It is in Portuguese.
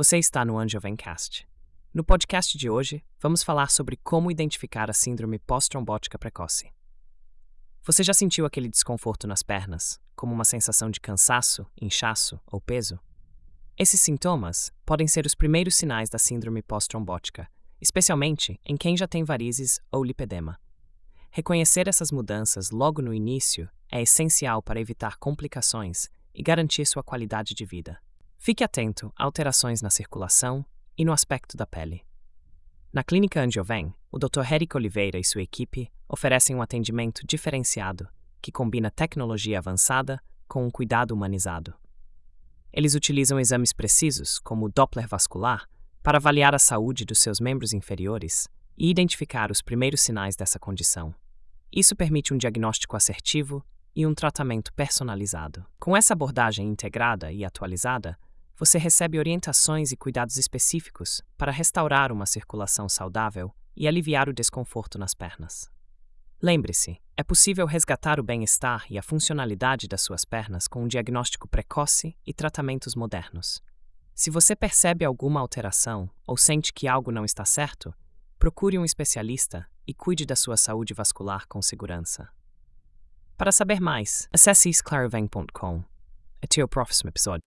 Você está no Angiovencast. No podcast de hoje, vamos falar sobre como identificar a síndrome pós-trombótica precoce. Você já sentiu aquele desconforto nas pernas, como uma sensação de cansaço, inchaço ou peso? Esses sintomas podem ser os primeiros sinais da síndrome pós-trombótica, especialmente em quem já tem varizes ou lipedema. Reconhecer essas mudanças logo no início é essencial para evitar complicações e garantir sua qualidade de vida. Fique atento a alterações na circulação e no aspecto da pele. Na Clínica Angioven, o Dr. Érico Oliveira e sua equipe oferecem um atendimento diferenciado que combina tecnologia avançada com um cuidado humanizado. Eles utilizam exames precisos, como o Doppler vascular, para avaliar a saúde dos seus membros inferiores e identificar os primeiros sinais dessa condição. Isso permite um diagnóstico assertivo e um tratamento personalizado. Com essa abordagem integrada e atualizada, você recebe orientações e cuidados específicos para restaurar uma circulação saudável e aliviar o desconforto nas pernas. Lembre-se, é possível resgatar o bem-estar e a funcionalidade das suas pernas com um diagnóstico precoce e tratamentos modernos. Se você percebe alguma alteração ou sente que algo não está certo, procure um especialista e cuide da sua saúde vascular com segurança. Para saber mais, acesse isclaroven.com. Até o próximo episódio.